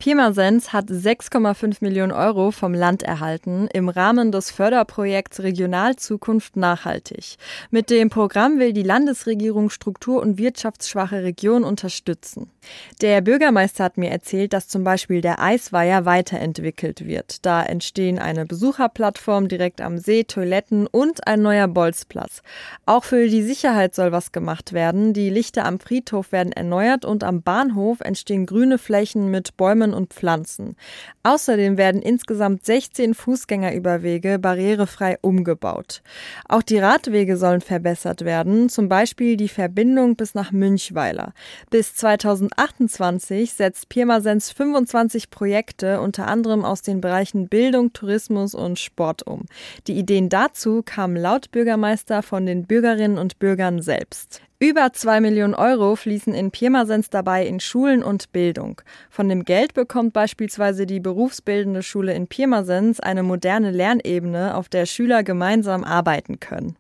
Pirmasens hat 6,5 Millionen Euro vom Land erhalten im Rahmen des Förderprojekts Regionalzukunft nachhaltig. Mit dem Programm will die Landesregierung struktur- und wirtschaftsschwache Regionen unterstützen. Der Bürgermeister hat mir erzählt, dass zum Beispiel der Eisweiher weiterentwickelt wird. Da entstehen eine Besucherplattform direkt am See, Toiletten und ein neuer Bolzplatz. Auch für die Sicherheit soll was gemacht werden. Die Lichter am Friedhof werden erneuert und am Bahnhof entstehen grüne Flächen mit Bäumen und Pflanzen. Außerdem werden insgesamt 16 Fußgängerüberwege barrierefrei umgebaut. Auch die Radwege sollen verbessert werden, zum Beispiel die Verbindung bis nach Münchweiler. Bis 2028 setzt Pirmasens 25 Projekte, unter anderem aus den Bereichen Bildung, Tourismus und Sport um. Die Ideen dazu kamen laut Bürgermeister von den Bürgerinnen und Bürgern selbst. Über 2 Millionen Euro fließen in Pirmasens dabei in Schulen und Bildung. Von dem Geld bekommt beispielsweise die berufsbildende Schule in Pirmasens eine moderne Lernebene, auf der Schüler gemeinsam arbeiten können.